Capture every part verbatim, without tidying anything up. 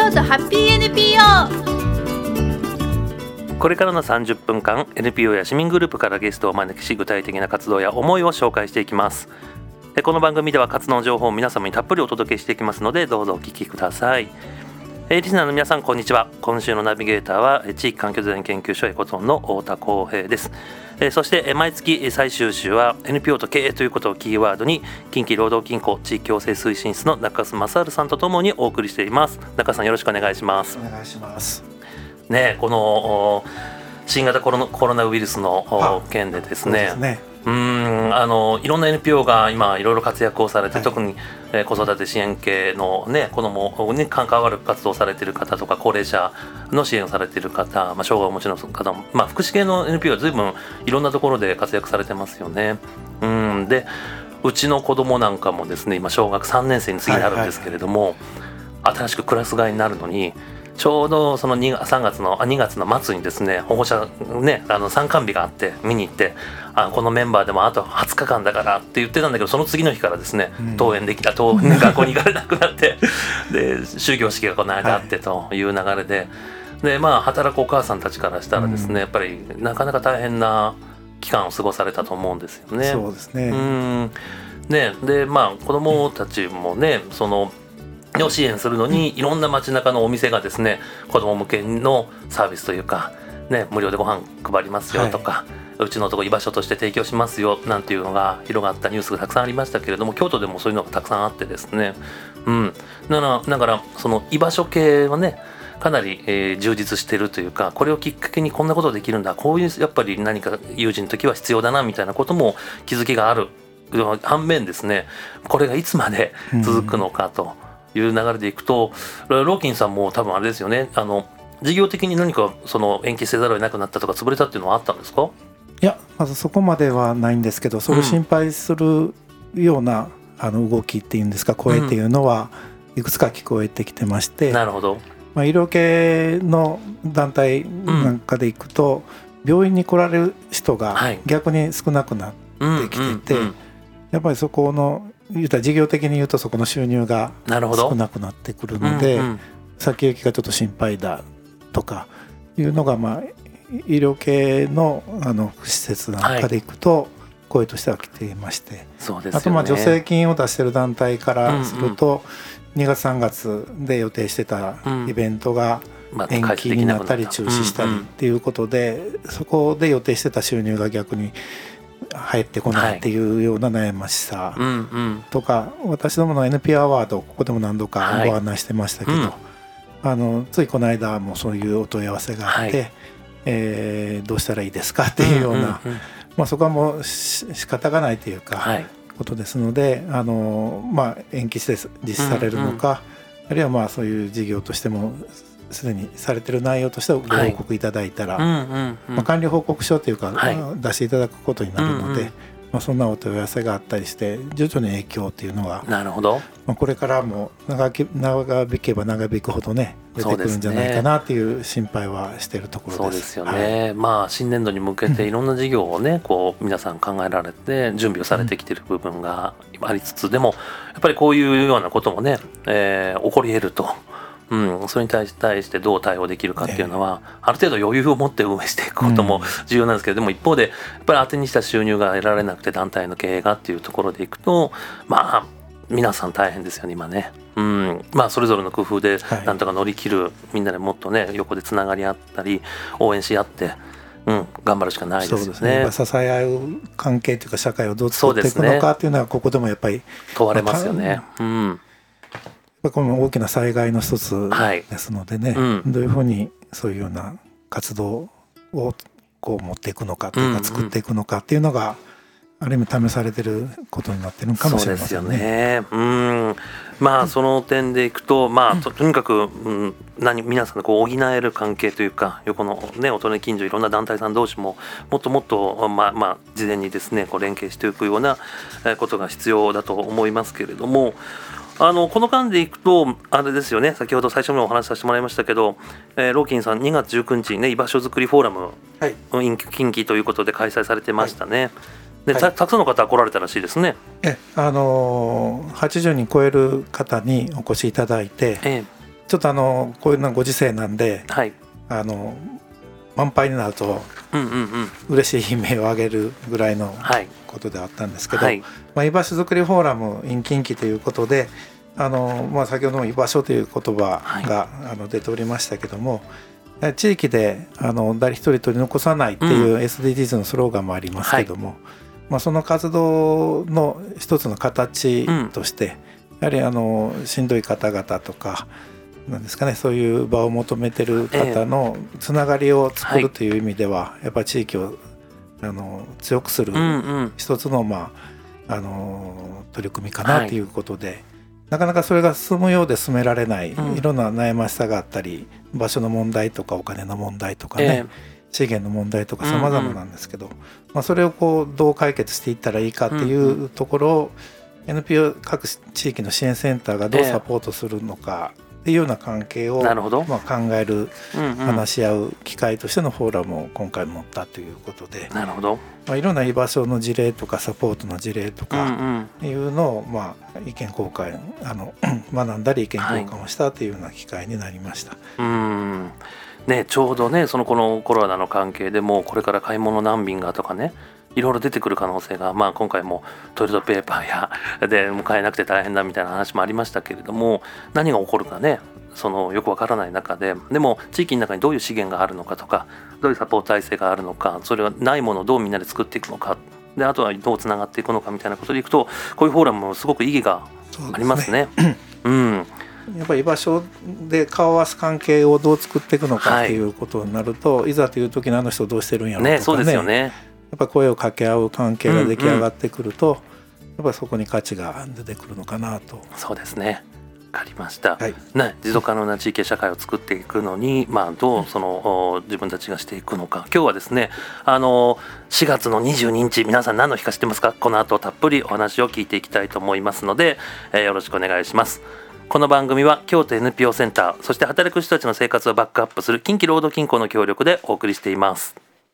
京都ハッピー エヌピーオー。 これからのさんじゅっぷんかん エヌピーオー や市民グループからゲストをお招きし、具体的な活動や思いを紹介していきます。この番組では活動の情報を皆様にたっぷりお届けしていきますので、どうぞお聞きください。リスナーの皆さん、こんにちは。今週のナビゲーターは地域環境デザイン研究所エコゾンの太田光平です。そして毎月最終週は エヌピーオー と経営ということをキーワードに、近畿労働金庫地域共生推進室の中須正治さんとともにお送りしています。中須さん、よろしくお願いします。 お願いしますね、この新型コロナ、コロナウイルスの件でですね、 そうですね、 うーんあのいろんな エヌピーオー が今いろいろ活躍をされて、はい、特に、えー、子育て支援系の、ね、子どもに関わる活動をされている方とか、高齢者の支援をされている方、まあ、障害をお持ちの方も、まあ、福祉系の エヌピーオー は随分いろんなところで活躍されてますよね。うんでうちの子どもなんかもですね、今小学さんねん生に次になるんですけれども、はいはい、新しくクラス替えになるのに、ちょうどそのさんがつのあにがつの末にですね、保護者ね、あの参観日があって見に行って、あこのメンバーでもあとはつかかんだからって言ってたんだけど、その次の日からですね、登園できた登園学校に行かれなくなってで終業式がこの間あってという流れで、でまあ働くお母さんたちからしたらですね、やっぱりなかなか大変な期間を過ごされたと思うんですよね。 そうですね。 うんねでまあ子どもたちもね、そのを支援するのに、いろんな街中のお店がですね、子ども向けのサービスというか、ね、無料でご飯配りますよとか、はい、うちのとこ居場所として提供しますよなんていうのが広がったニュースがたくさんありましたけれども、京都でもそういうのがたくさんあってですね、うん、だからだからその居場所系はね、かなり、えー、充実しているというか、これをきっかけにこんなことできるんだ、こういうやっぱり何か有事の時は必要だなみたいなことも気づきがある反面ですね、これがいつまで続くのかと、うんいう流れでいくと、ローキンさんも多分あれですよね、あの事業的に何かその延期せざるを得なくなったとか潰れたっていうのはあったんですか？ いや、まずそこまではないんですけど、それを心配するような、うん、あの動きっていうんですか、声っていうのはいくつか聞こえてきてまして、 うん、なるほど。 まあ、医療系の団体なんかでいくと、うん、病院に来られる人が逆に少なくなってきてて、うんうんうん、やっぱりそこの言うたら事業的に言うとそこの収入が少なくなってくるので、うんうん、先行きがちょっと心配だとかいうのが、まあ医療系のあの施設なんかでいくと声としては来ていまして、 そうですよね、 あとまあ助成金を出している団体からすると、にがつさんがつで予定してたイベントが延期になったり中止したりっていうことで、そこで予定してた収入が逆に入ってこないっていうような悩ましさとか、はいうんうん、私どもの エヌピーオー アワード、ここでも何度かご案内してましたけど、はいうん、あのついこの間もそういうお問い合わせがあって、はいえー、どうしたらいいですかっていうような、うんうんうんまあ、そこはもうし仕方がないというか、はい、ことですので、あの、まあ、延期して実施されるのか、うんうん、あるいはまあそういう事業としてもすでにされている内容としてご報告いただいたら、はいうんうんうんまあ、管理報告書というか、はい、出していただくことになるので、うんうんまあ、そんなお問い合わせがあったりして徐々に影響というのはなるほど、 まあ、これからも長き長引けば長引くほどね出てくるんじゃないかなという心配はしているところです。 そうですよね、はいまあ、新年度に向けていろんな事業をね、うん、こう皆さん考えられて準備をされてきている部分がありつつ、でもやっぱりこういうようなこともね、えー、起こり得るとうん、それに対してどう対応できるかっていうのは、ある程度余裕を持って運営していくことも重要なんですけど、でも一方でやっぱり当てにした収入が得られなくて団体の経営がっていうところでいくと、まあ皆さん大変ですよね今ね、うん、まあそれぞれの工夫でなんとか乗り切る、はい、みんなでもっとね横でつながり合ったり応援し合ってうん、頑張るしかないですよね。そうですね、 支え合う関係というか社会をどう作っていくのかっていうのはここでもやっぱり問われますよね、うんこの大きな災害の一つですのでね、はいうん、どういうふうにそういうような活動をこう持っていくのかというか作っていくのかっていうのがある意味試されていることになっているかもしれませんね。 そうですよね。うんまあその点でいくと、まあ、と, とにかく、うん、何皆さんでこう補える関係というか横のねお隣近所いろんな団体さん同士ももっともっとまあまあ事前にですねこう連携していくようなことが必要だと思いますけれども。あのこの間でいくとあれですよね、先ほど最初にお話しさせてもらいましたけど、えー、ローキンさんにがつじゅうくにちにね居場所づくりフォーラム、はい、近畿ということで開催されてましたね、はいではい、た, たくさんの方来られたらしいですね。 えあのー、はちじゅうにん超える方にお越しいただいて、えちょっとあのこういうのご時世なんで、 はい、 あの満杯になると嬉しい悲鳴を上げるぐらいのことであったんですけど、はい、まあ、居場所づくりフォーラム in 近畿ということで、あの、まあ、先ほども居場所という言葉が、はい、あの出ておりましたけども、地域であの誰一人取り残さないっていう エスディージーズ のスローガンもありますけども、はい、まあ、その活動の一つの形として、うん、やはりあのしんどい方々とかなんですかね、そういう場を求めてる方のつながりを作るという意味では、やっぱり地域をあの強くする一つの、まあ、あの取り組みかなということで、はい、なかなかそれが進むようで進められない、うん、いろんな悩ましさがあったり、場所の問題とかお金の問題とかね、えー、資源の問題とか様々なんですけど、うんうん、まあ、それをこうどう解決していったらいいかっていうところを、うんうん、エヌピーオー 各地域の支援センターがどうサポートするのか、えーっていうような関係を、まあ、考える、うんうん、話し合う機会としてのフォーラムを今回持ったということで、 なるほど、 まあ、いろんな居場所の事例とかサポートの事例とかいうのを、まあ、意見交換あの学んだり意見交換をしたというような機会になりました。 はい、うんね、ちょうどね、そのこのコロナの関係でもこれから買い物難民がとかね、いろいろ出てくる可能性が、まあ、今回もトイレットペーパーやで買えなくて大変だみたいな話もありましたけれども、何が起こるかね、そのよくわからない中で、でも地域の中にどういう資源があるのかとか、どういうサポート体制があるのか、それがないものをどうみんなで作っていくのか、であとはどうつながっていくのかみたいなことでいくと、こういうフォーラムもすごく意義がありますね。うん、 やっぱり居場所で顔を合わす関係をどう作っていくのかっていうことになると、はい、いざという時のあの人どうしてるんやろうとかね、 そうですよね。 やっぱ声を掛け合う関係が出来上がってくると、うんうん、やっぱりそこに価値が出てくるのかなと。 そうですね、わかりました、 はい、 ね、持続可能な地域社会を作っていくのに、まあ、どうその自分たちがしていくのか。今日はですね、あのしがつのにじゅうににち、皆さん何の日か知ってますか？この後たっぷりお話を聞いていきたいと思いますので、えー、よろしくお願いします。この番組は京都 エヌピーオー センター、そして働く人たちの生活をバックアップする近畿労働金庫の協力でお送りしています。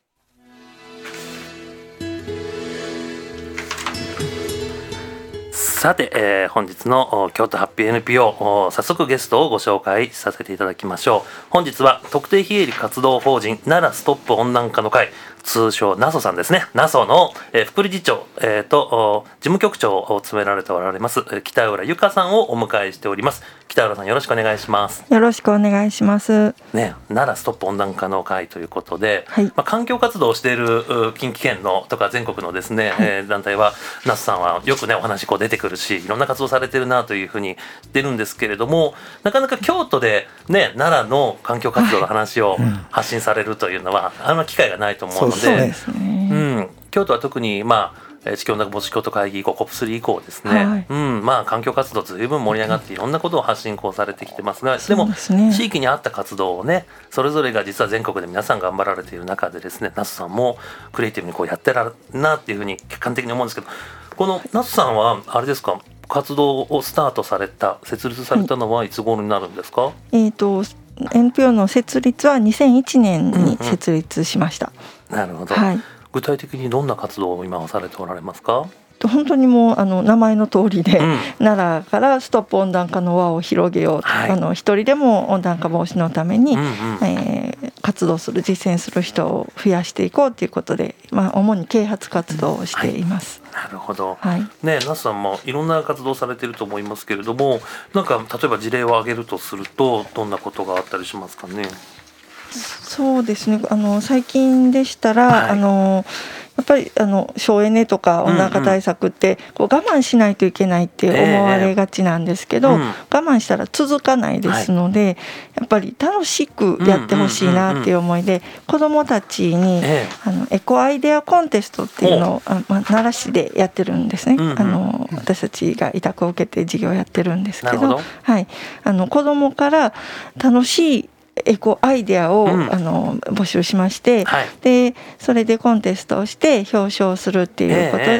さて、えー、本日の京都ハッピー エヌピーオー、早速ゲストをご紹介させていただきましょう。本日は特定非営利活動法人奈良ストップ温暖化の会、通称ナソさんですね。ナソの、えー、副理事長、えー、と事務局長を務められておられます北浦由香さんをお迎えしております。北浦さん、よろしくお願いします。 よろしくお願いします、 ね、奈良ストップ温暖化の会ということで、 はい、 まあ、環境活動をしている近畿圏のとか全国のですね、はい、えー、団体はナソさんはよくねお話こう出てくるし、いろんな活動されてるなというふうに知ってるんですけれども、なかなか京都でね奈良の環境活動の話を発信されるというのは、はい、あんま機会がないと思うので、 そうですね、 うん、京都は特にまあ地球温暖化防止京都会議以降 コップスリー 以降ですね、はい、うん、まあ環境活動ずいぶん盛り上がっていろんなことを発信こうされてきてますが、でも地域に合った活動をね、それぞれが実は全国で皆さん頑張られている中でですね、ナスさんもクリエイティブにこうやってられるなっていうふうに客観的に思うんですけど、このナスさんはあれですか、活動をスタートされた設立されたのはいつ頃になるんですか？はい、 えーとエヌピーオー の設立はにせんいちねんに設立しました。 うんうん、なるほど、 はい、 具体的にどんな活動を今はされておられますか？ 本当にもうあの名前の通りで、うん、奈良からストップ温暖化の輪を広げようと、はい、あの一人でも温暖化防止のために、うんうん、えー、活動する実践する人を増やしていこうということで、まあ、主に啓発活動をしています。 はい、なるほど、 はい、 ね、ナスさんもいろんな活動されていると思いますけれども、なんか例えば事例を挙げるとするとどんなことがあったりしますかね？ そうですね、あの最近でしたら、はい、あのやっぱりあの省エネとか温暖化対策ってこう我慢しないといけないって思われがちなんですけど、えーうん、我慢したら続かないですので、はい、やっぱり楽しくやってほしいなっていう思いで、子どもたちに、えー、あのエコアイデアコンテストっていうのを、あ、まあ、奈良市でやってるんですね。うんうん、あの私たちが委託を受けて事業をやってるんですけど、はい、あの子どもから楽しいエコアイデアを、うん、あの募集しまして、はい、でそれでコンテストをして表彰するっていうことで、えーえ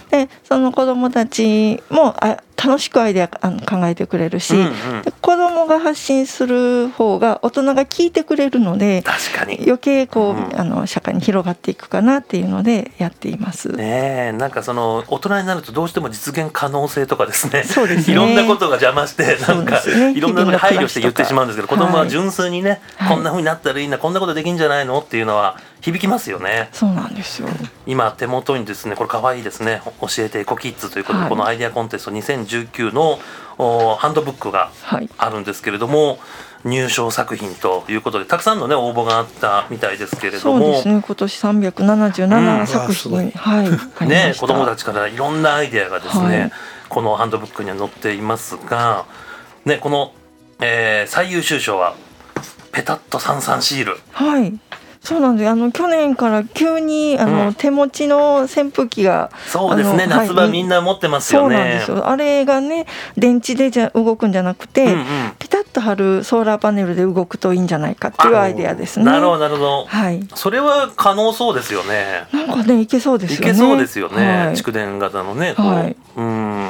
でその子どもたちもあ楽しくアイデアあの考えてくれるし、うんうん、で子どもが発信する方が大人が聞いてくれるので、 確かに余計こう、うん、あの社会に広がっていくかなっていうのでやっています。 ねえ、なんかその大人になるとどうしても実現可能性とかですね、 そうですね、 いろんなことが邪魔してなんか、ね、いろんなことに配慮して言ってしまうんですけど、子どもは純粋にね、はい、こんな風になったらいいな、こんなことできんじゃないのっていうのは響きますよね。 そうなんですよ。 今手元にですね、これ可愛いですね、教えてエコキッズということで、はい、このアイデアコンテストにせんじゅうきゅうのハンドブックがあるんですけれども、はい、入賞作品ということでたくさんのね応募があったみたいですけれども、 そうですね、今年さんびゃくななじゅうななさくひん、うん、はいね、子どもたちからいろんなアイデアがですね、はい、このハンドブックには載っていますが、ね、この、えー、最優秀賞はペタッとさんさんシール。 はい、そうなんです。あの去年から急にあの、うん、手持ちの扇風機が、 そうですね、夏場みんな持ってますよね。 そうなんですよ。あれがね、電池でじゃ動くんじゃなくて、うんうん、ピタッと貼るソーラーパネルで動くといいんじゃないかっていうアイデアですね。 なるほどなるほど、 はい、 それは可能そうですよね。 なんかね、いけそうですよね。 いけそうですよね、 はい、 蓄電型のね、こう、はい、うん、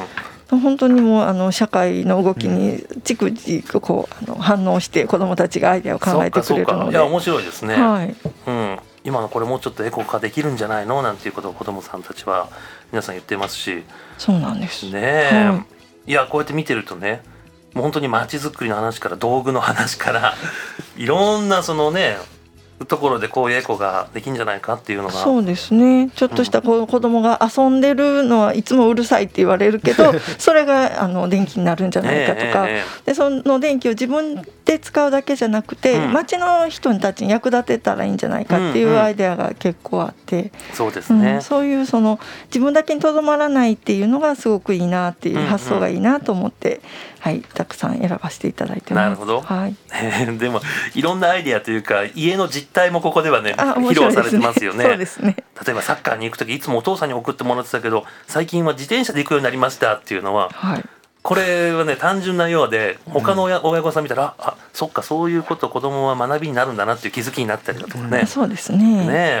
本当にもうあの社会の動きに逐次こうあの反応して子どもたちがアイデアを考えてくれるので、 そうかそうか、いや面白いですね、 はい、 うん、今のこれもうちょっとエコ化できるんじゃないのなんていうことを子どもさんたちは皆さん言ってますし。 そうなんですね、はい、いやこうやって見てるとね、もう本当に街づくりの話から道具の話からいろんなそのねところでこういうエコができるんじゃないかっていうのが。 そうですね、ちょっとした子供が遊んでるのはいつもうるさいって言われるけどそれがあの電気になるんじゃないかとか、えー、でその電気を自分で使うだけじゃなくて、うん、街の人たちに役立てたらいいんじゃないかっていうアイデアが結構あって、うんうん、 そうですね、 うん、そういうその自分だけにとどまらないっていうのがすごくいいなっていう発想がいいなと思って、うんうん、はい、たくさん選ばせていただいてます。 なるほど、 はい、 でもいろんなアイデアというか家の実態もここではね披露されてますよね。 そうですね、 例えばサッカーに行くときいつもお父さんに送ってもらってたけど最近は自転車で行くようになりましたっていうのは、はい、これはね単純なようで他の 親,、うん、親御さん見たらあそっかそういうこと子供は学びになるんだなっていう気づきになったりだとかね、 うん、そうですね、 ね、 うん、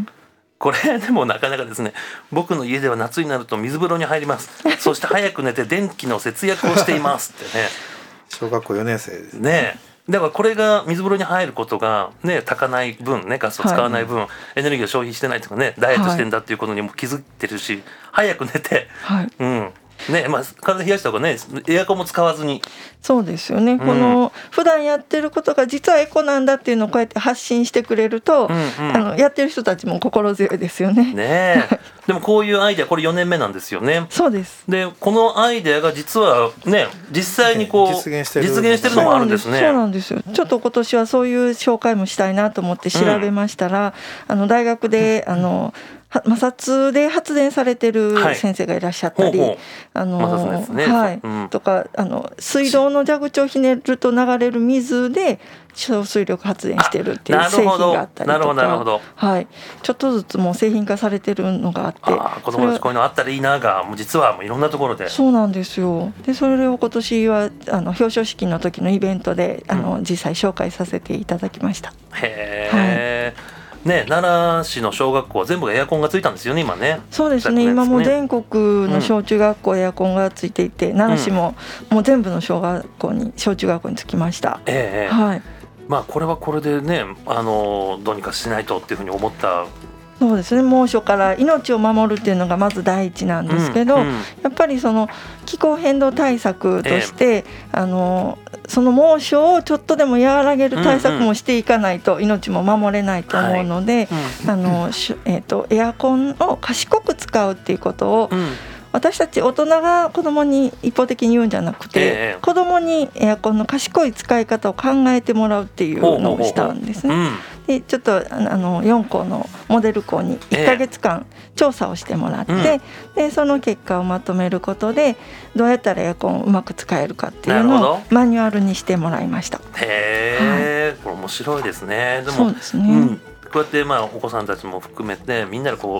これでもなかなかですね、僕の家では夏になると水風呂に入りますそして早く寝て電気の節約をしていますってね小学校よねん生ですね。だからこれが水風呂に入ることがね炊かない分ねガスを使わない分、はい、エネルギーを消費してないとかねダイエットしてんだっていうことにも気づいてるし、はい、早く寝て、はい、うんね、まあ、体冷やした方がねエアコンも使わずに。 そうですよね、うん、この普段やってることが実はエコなんだっていうのをこうやって発信してくれると、うんうん、あのやってる人たちも心強いですよね。 ねでもこういうアイデアこれよねんめなんですよね。 そうです。 でこのアイデアが実はね実際にこう実現してる、実現してるのもあるんですね。 そうなんですよ。ちょっと今年はそういう紹介もしたいなと思って調べましたら、うん、あの大学であの摩擦で発電されてる先生がいらっしゃったり、はい、あの、ね、はい、うん、とかあの水道の蛇口をひねると流れる水で小水力発電してるっていう製品があったりとか、はい、ちょっとずつもう製品化されてるのがあって、 あ子供たちこういうのあったらいいながもう実はもういろんなところで。 そうなんですよ。でそれを今年はあの表彰式の時のイベントであの、うん、実際紹介させていただきました。 へー、はいね、奈良市の小学校は全部エアコンがついたんですよね今ね。 そうですね、今も全国の小中学校エアコンがついていて、うん、奈良市ももう全部の小学校に小中学校につきました、 ええはい、 まあこれはこれでねあのどうにかしないとっていうふうに思った。 そうですね、猛暑から命を守るっていうのがまず第一なんですけど、うんうん、やっぱりその気候変動対策として、えー、あのその猛暑をちょっとでも和らげる対策もしていかないと命も守れないと思うので、あの、えーと、エアコンを賢く使うっていうことを、うん、私たち大人が子供に一方的に言うんじゃなくて、えー、子供にエアコンの賢い使い方を考えてもらうっていうのをしたんですね。ほうほうほう、うんでちょっとあのよん校のモデル校にいっかげつかん調査をしてもらって、えーうん、でその結果をまとめることでどうやったらエアコンをうまく使えるかっていうのをマニュアルにしてもらいました。 へー、はい、これ面白いですね。でもそうですね、 うん、こうやってまあお子さんたちも含めてみんなでこう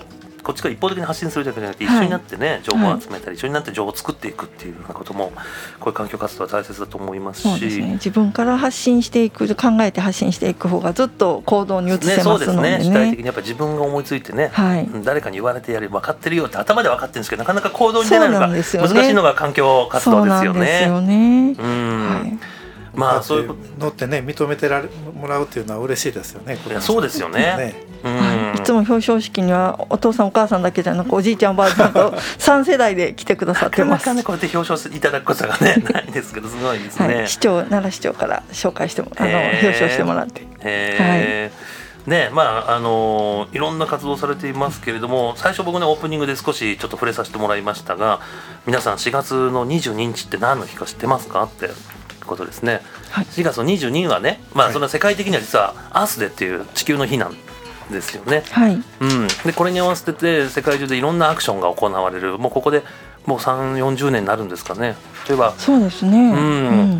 こっちが一方的に発信するだけじゃなくて、一緒になってね、はい、情報を集めたり、はい、一緒になって情報を作っていくっていうようなこともこういう環境活動は大切だと思いますし、 そうですね、自分から発信していく、考えて発信していく方がずっと行動に移せますので ね, そうですね、 主体的にやっぱり自分が思いついてね、はい、誰かに言われてやれば分かってるよって頭で分かってるんですけど、なかなか行動に出ないのが難しいのが環境活動ですよね。そうなんですよね。うん、はい、 まあそういうのってね、認めてられもらうっていうのは嬉しいですよね。 いやそうですよね。ね、 うん、いつも表彰式にはお父さんお母さんだけじゃなくおじいちゃんおばあちゃんとさん世代で来てくださってます。 なかなかねこうやって表彰いただくことがねないですけど、すごいですね。はい、 市長奈良市長から紹介してもあの表彰してもらって。 へー、はいね、まああのいろんな活動されていますけれども、最初僕ねオープニングで少しちょっと触れさせてもらいましたが、皆さんしがつのにじゅうににちって何の日か知ってますかってことですね。はい、しがつのにじゅうににちはね、まあそれは世界的には実はアースデーっていう地球の日なんですよね。はい、うん、でこれに合わせてて世界中でいろんなアクションが行われる。もうここでもうさんじゅう、よんじゅうねんになるんですかね。例えばそうですね、うんうん、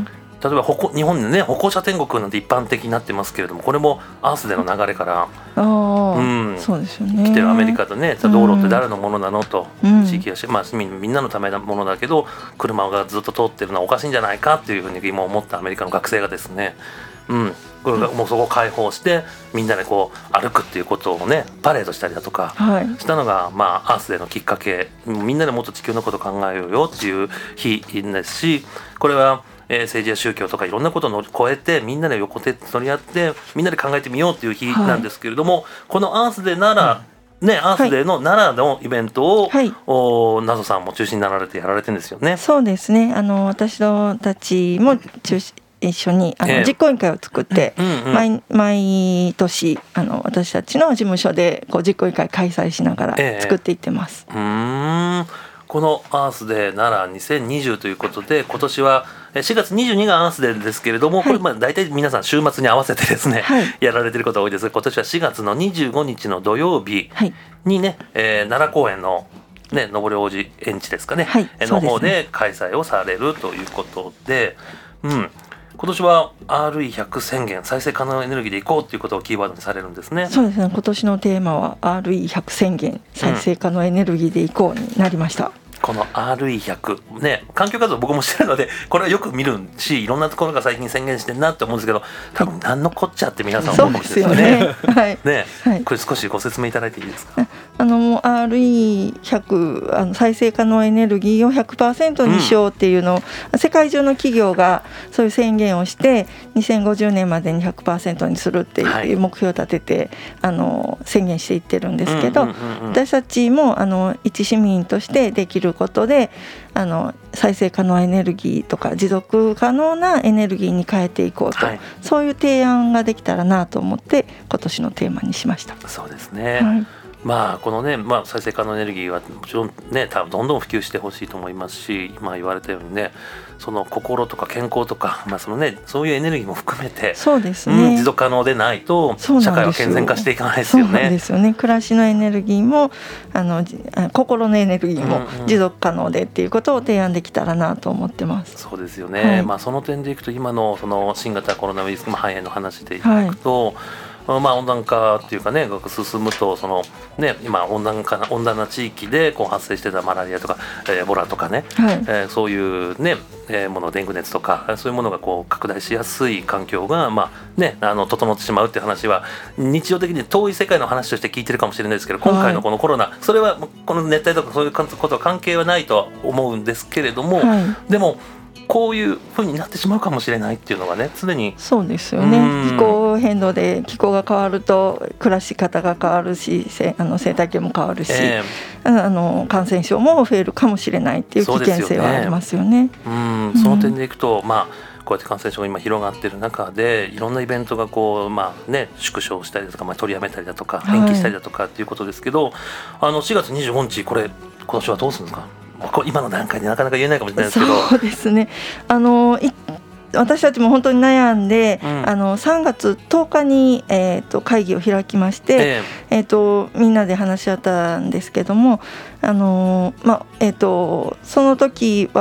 例えば歩行日本でね歩行者天国なんて一般的になってますけれども、これもアースデーの流れから、 あ、うん、そうですよね、 来てるアメリカとね、道路って誰のものなのと、うん、地域やし、まあ、市民みんなのためのものだけど車がずっと通ってるのはおかしいんじゃないかっていうふうに今思ったアメリカの学生がですね、うん、これがもうそこを開放してみんなでこう歩くっていうことをねパレードしたりだとかしたのが、はい、まあアースデーのきっかけ。みんなでもっと地球のことを考えようよっていう日ですし、これはえー、政治や宗教とかいろんなことを乗り越えてみんなで横手取り合ってみんなで考えてみようっていう日なんですけれども、はい、このアースデーなら、うん、ね、アースデーの奈良のイベントを、はい、おなぞさんも中心になられてやられてるんですよね。 そうですね、あの私たちも中心一緒にあの、えー、実行委員会を作って、うんうん、毎, 毎年あの私たちの事務所でこう実行委員会開催しながら作っていってます。 えー、うーんこのアースデー奈良にせんにじゅうということで、今年はしがつにじゅうににちがアースデーですけれども、はい、これまあ大体皆さん週末に合わせてですね、はい、やられてることが多いですが、今年はしがつのにじゅうごにちの土曜日にね、はい、えー、奈良公園のね、登り王子園地ですかね、はい、の方で開催をされるということで、うん、今年は アールイーひゃく 宣言、再生可能エネルギーでいこうということをキーワードにされるんですね。 そうですね、今年のテーマは アールイーひゃく 宣言、再生可能エネルギーでいこうになりました。うん、 この アールイーひゃく ね、環境活動僕もしてるのでこれはよく見るし、いろんなところが最近宣言してるなって思うんですけど、多分何のこっちゃって皆さん思うかもしれないですよね。はいね、はい、これ少しご説明いただいていいですか。 あの アールイーひゃく あの再生可能エネルギーを ひゃくパーセント にしようっていうのを、うん、世界中の企業がそういう宣言をしてにせんごじゅうねんまでに ひゃくパーセント にするっていう目標を立てて、はい、あの宣言していってるんですけど、うんうんうんうん、私たちもあの一市民としてできることであの再生可能エネルギーとか持続可能なエネルギーに変えていこうと、はい、そういう提案ができたらなと思って今年のテーマにしました。 そうですね、はい、まあこのね、まあ、再生可能エネルギーはもちろんね多分どんどん普及してほしいと思いますし、今言われたようにね、その心とか健康とか、まあそのね、そういうエネルギーも含めて、 そうですね、 うん、持続可能でないと社会は健全化していかないですよね。 そうなんですよね。暮らしのエネルギーもあの心のエネルギーも持続可能でっていうことを提案できたらなと思ってます。 そうですよね、はい、まあ、その点でいくと今のその新型コロナウイルス肺炎の話でいくと、はい、まあ、温暖化っていうかねが進むと、そのね、今温暖化温暖な地域でこう発生してたマラリアとかエボラとかね、はい、えー、そういうね、えー、ものデング熱とかそういうものがこう拡大しやすい環境が、まあね、あの整ってしまうっていう話は日常的に遠い世界の話として聞いてるかもしれないですけど、今回のこのコロナ、はい、それはこの熱帯とかそういうことは関係はないとは思うんですけれども、はい、でもこういう風になってしまうかもしれないっていうのがね、常にそうですよね。気候変動で気候が変わると暮らし方が変わるし、あの生態系も変わるし、えー、あの感染症も増えるかもしれないっていう危険性はありますよね。 うん、その点でいくと、まあこうやって感染症が今広がっている中でいろんなイベントがこう、まあね、縮小したりだとか、まあ、取りやめたりだとか延期したりだとかっていうことですけど、はい、あのしがつにじゅうごにちこれ今年はどうするんですか。今の段階でなかなか言えないかもしれないですけど。 そうですね、あのい私たちも本当に悩んで、うん、あのさんがつとおかに、えー、と会議を開きまして、えーえー、とみんなで話し合ったんですけども、あの、まあえー、とその時は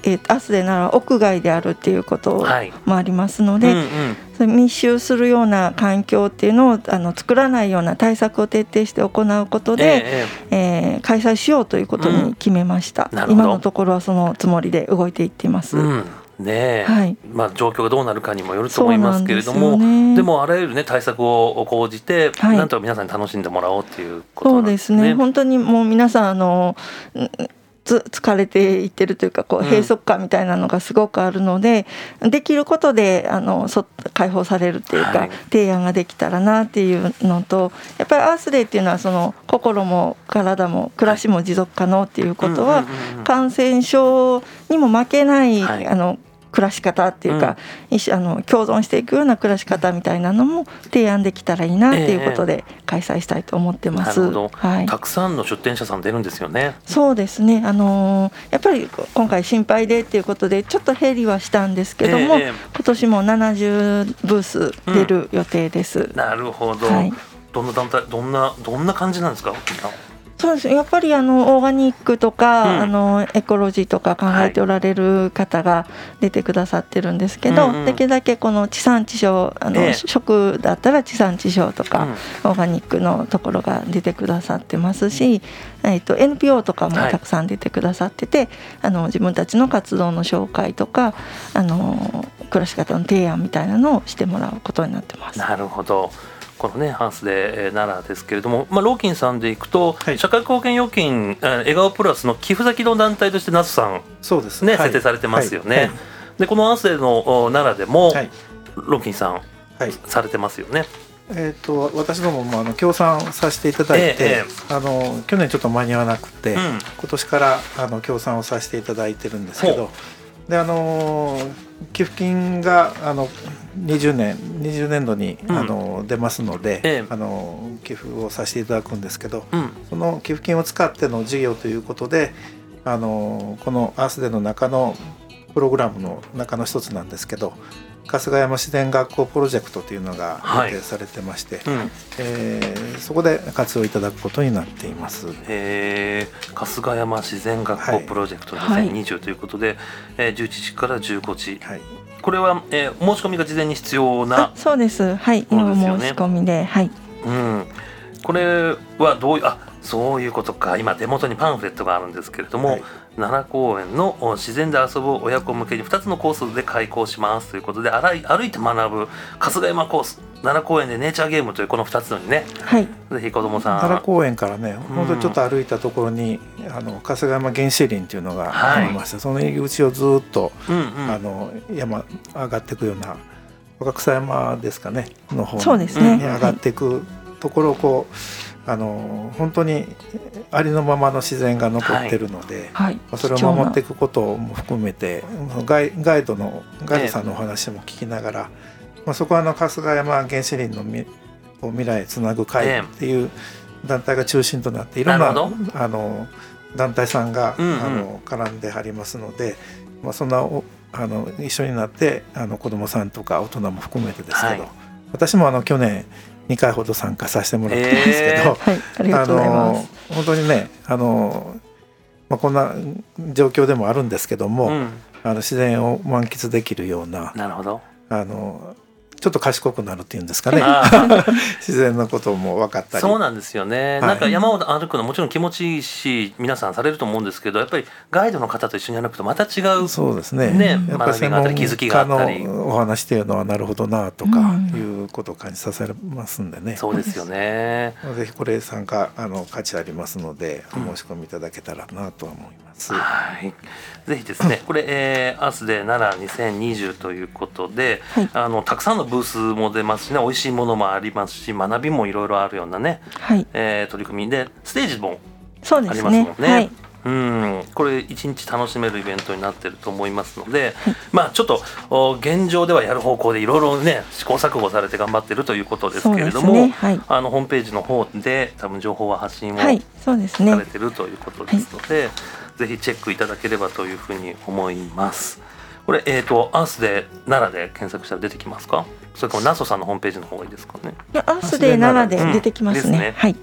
えー、アースデーなら屋外であるっていうこともありますので、 はいうんうん、 それ密集するような環境っていうのをあの作らないような対策を徹底して行うことで、えーえー、開催しようということに決めました、うん、今のところはそのつもりで動いていっています、 うんねえはいまあ、状況がどうなるかにもよると思いますけれども で,、ね、でもあらゆる、ね、対策を講じて、はい、なんとか皆さんに楽しんでもらおうということなんですね。 そうですね本当にもう皆さんあのつ疲れていってるというかこう閉塞感みたいなのがすごくあるので、うん、できることであのそ解放されるっていうか、はい、提案ができたらなっていうのとやっぱりアースデーっていうのはその心も体も暮らしも持続可能っていうことは感染症にも負けない、はい、あの暮らし方っていうか、うん、あの共存していくような暮らし方みたいなのも提案できたらいいなっていうことで開催したいと思ってます、えーなるほどはい、 たくさんの出店者さん出るんですよね。 そうですね、あのー、やっぱり今回心配でっていうことでちょっと減りはしたんですけども、えー、今年もななじゅうブース出る予定です、うん、 なるほど、はい、どんな団体どんなどんな感じなんですか。 そうですやっぱりあのオーガニックとか、うん、あのエコロジーとか考えておられる方が出てくださってるんですけど、はい、できるだけこの地産地消あの、えー、食だったら地産地消とか、うん、オーガニックのところが出てくださってますし、えー、と エヌピーオー とかもたくさん出てくださってて、はい、あの自分たちの活動の紹介とかあの暮らし方の提案みたいなのをしてもらうことになってます。 なるほどこのねハウスで奈良ですけれども、まあ、ローキンさんでいくと、はい、社会貢献預金笑顔プラスの寄付先の団体としてナスさん、 そうですね、設定されてますよね、はいはい、でこのハウスでの奈良でも、はい、ローキンさん、はい、されてますよね。 えー、と私どももあの協賛させていただいて、えー、あの去年ちょっと間に合わなくて、うん、今年からあの協賛をさせていただいてるんですけど、であの寄付金があのにじゅうねんにじゅうねんどに、うん、あの出ますので、ええ、あの寄付をさせていただくんですけど、うん、その寄付金を使っての事業ということであのこのアースデーの中のプログラムの中の一つなんですけど春日山自然学校プロジェクトというのが予定されてまして、はいうんえー、そこで活用いただくことになっています。 へ春日山自然学校プロジェクトにせんにじゅうということで、はいえー、じゅういちじからじゅうごじ、はい、これは、えー、申し込みが事前に必要なそうですはい今申し込みで、はいうん、これはどういうあそういうことか今手元にパンフレットがあるんですけれども、はい、奈良公園の自然で遊ぶ親子向けにふたつのコースで開講しますということで歩いて学ぶ春日山コース奈良公園でネイチャーゲームというこのふたつのにね、はい、ぜひ子どもさん奈良公園からね本当にちょっと歩いたところに、うん、あの春日山原始林というのがありまして、はい、その入り口をずっと、うんうん、あの山上がっていくような若草山ですかねの方に、ね、上がっていくところをこうあの本当にありのままの自然が残ってるので、はいはい、それを守っていくことも含めてガイ、ガイドのガイドさんのお話も聞きながら、えーまあ、そこはあの春日山原始林のみ未来つなぐ会っていう団体が中心となっていろんなあの団体さんが、うんうん、あの絡んではりますので、まあ、そんなあの一緒になってあの子どもさんとか大人も含めてですけど、はい、私もあの去年にかいほど参加させてもらってるんですけど、えーはい、 ありがとうございます。 あの本当にねあの、まあ、こんな状況でもあるんですけども、うん、あの自然を満喫できるような、 なるほどあのちょっと賢くなるっていうんですかね自然のことも分かったりそうなんですよね、はい、なんか山を歩くのもちろん気持ちいいし皆さんされると思うんですけどやっぱりガイドの方と一緒に歩くとまた違うそうですね、 ねやっぱり専門家のお話っていうのはなるほどなとかいうことを感じさせますんでね、 うん、そうですよねぜひこれ参加あの価値ありますのでお申し込みいただけたらなとは思います、 うん、はいぜひですねこれ、えー、アースデー奈良にせんにじゅうということで、はい、あのたくさんのブースも出ますしね美味しいものもありますし学びもいろいろあるようなね、はいえー、取り組みでステージもありますもんね。はい、うんこれ一日楽しめるイベントになってると思いますので、はい、まあちょっと現状ではやる方向でいろいろね試行錯誤されて頑張ってるということですけれども、ねはい、あのホームページの方で多分情報は発信をされてるということですので、はいぜひチェックいただければというふうに思います。これ、えーと、アースで奈良で検索したら出てきますか？それからナソさんのホームページの方がいいですかね？ いやアースで奈良で出てきますね。うん、ですね。はい。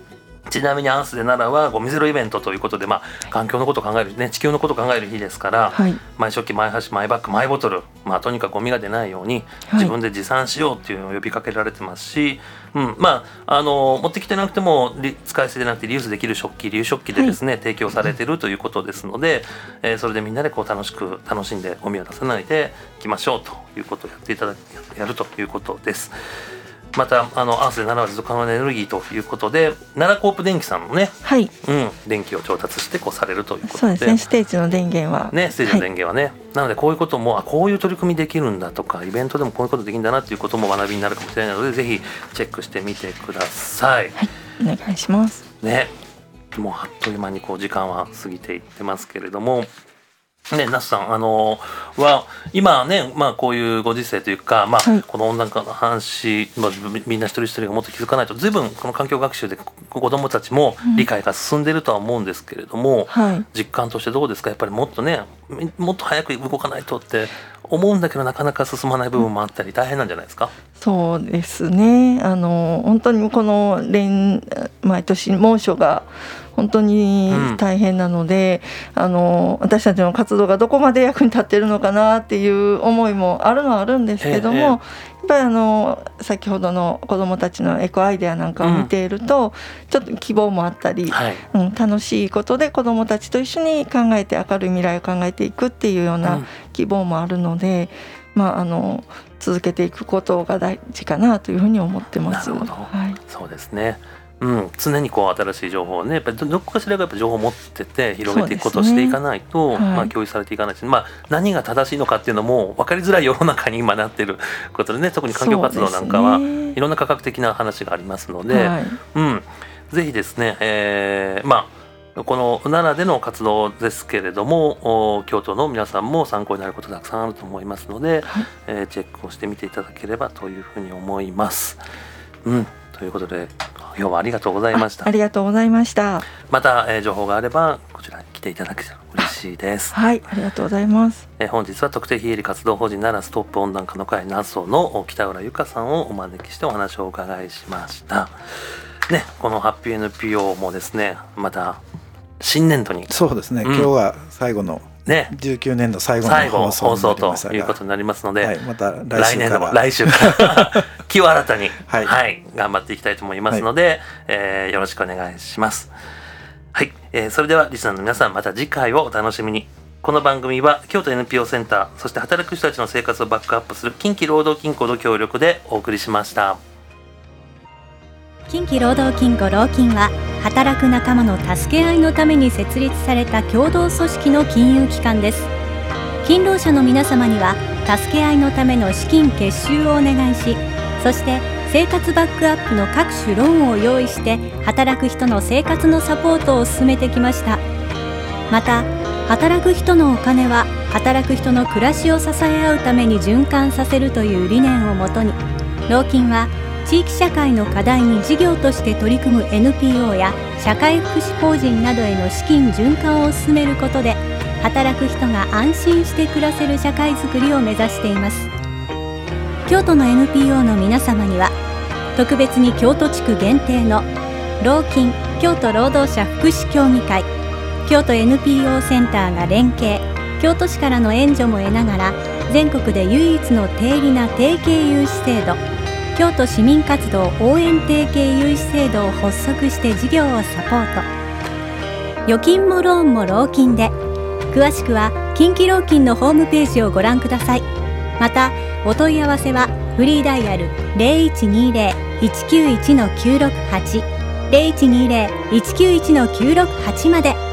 ちなみにアースで奈良はゴミゼロイベントということで、まあ、環境のことを考える、ね、地球のことを考える日ですから、はい、マイ食器マイ箸マイバッグマイボトル、まあ、とにかくゴミが出ないように自分で持参しようっていうのを呼びかけられてますし、はい、うん、まあ、あの持ってきてなくても使い捨てでなくてリユースできる食器リユー食器でですね、はい、提供されてるということですので、えー、それでみんなでこう楽しく楽しんでゴミを出さないでいきましょうということをやっていただやるということです。またあのアースで奈良は持続可能なエネルギーということで奈良コープ電気さんのね、はい、うん、電気を調達してこうされるということで、 そうですね、ステージの電源はね、ステージの電源はね、はい、なのでこういうこともあこういう取り組みできるんだとかイベントでもこういうことできるんだなっていうことも学びになるかもしれないのでぜひチェックしてみてください。 はい、お願いしますね。もうあっという間にこう時間は過ぎていってますけれどもね、那須さんあのは今ね、まあ、こういうご時世というか、まあはい、この温暖化の話、まあ、みんな一人一人がもっと気づかないと随分この環境学習で子どもたちも理解が進んでいるとは思うんですけれども、うんはい、実感としてどうですか？やっぱりもっとねもっと早く動かないとって思うんだけどなかなか進まない部分もあったり大変なんじゃないですか？ そうですね、あの本当にこの連毎年猛暑が本当に大変なので、うん、あの私たちの活動がどこまで役に立っているのかなっていう思いもあるのはあるんですけども、ええ、やっぱりあの先ほどの子どもたちのエコアイデアなんかを見ていると、うん、ちょっと希望もあったり、はい、うん、楽しいことで子どもたちと一緒に考えて明るい未来を考えていくっていうような希望もあるので、うん、まあ、あの続けていくことが大事かなというふうに思ってます。 なるほど、 はい、 そうですね、うん、常にこう新しい情報をねやっぱりどこかしらがやっぱ情報を持ってて広げていくことをしていかないと、ね、はい、まあ、共有されていかないし、まあ、何が正しいのかっていうのも分かりづらい世の中に今なっていることでね、特に環境活動なんかはいろんな科学的な話がありますので、はい、うん、ぜひですね、えー、まあこの奈良での活動ですけれども京都の皆さんも参考になることたくさんあると思いますので、はい、えー、チェックをしてみていただければというふうに思います。うん、ということで今日はありがとうございました。 あ, ありがとうございました。 また、えー、情報があればこちらに来ていただけたら嬉しいです。 はい、ありがとうございます。 えー、本日は特定非営利活動法人奈良ストップ温暖化の会ナッソの北浦由香さんをお招きしてお話をお伺いしましたね。このハッピー エヌピーオー もですねまた新年度にそうですね、うん、今日が最後のね、じゅうきゅうねんど最後の放送になりましたが、 ということになりますので、 はい、また来週から来週から気を新たに、はいはい、頑張っていきたいと思いますので、はい、えー、よろしくお願いします。はい、えー、それではリスナーの皆さんまた次回をお楽しみに。この番組は京都 エヌピーオー センターそして働く人たちの生活をバックアップする近畿労働金庫の協力でお送りしました。 近畿労働金庫労金は働く仲間の助け合いのために設立された共同組織の金融機関です。勤労者の皆様には助け合いのための資金結集をお願いし、そして生活バックアップの各種ローンを用意して働く人の生活のサポートを進めてきました。また働く人のお金は働く人の暮らしを支え合うために循環させるという理念をもとに、労金は地域社会の課題に事業として取り組む エヌピーオー や社会福祉法人などへの資金循環を進めることで働く人が安心して暮らせる社会づくりを目指しています。京都の エヌピーオー の皆様には特別に京都地区限定の労金京都労働者福祉協議会、京都 エヌピーオー センターが連携、京都市からの援助も得ながら全国で唯一の低利な提携融資制度京都市民活動応援提携融資制度を発足して事業をサポート。預金もローンも労金で、詳しくは近畿労金のホームページをご覧ください。またお問い合わせはフリーダイヤル ゼロいちにゼロ いちきゅういち きゅうろくはち ゼロいちにゼロ いちきゅういち きゅうろくはちまで。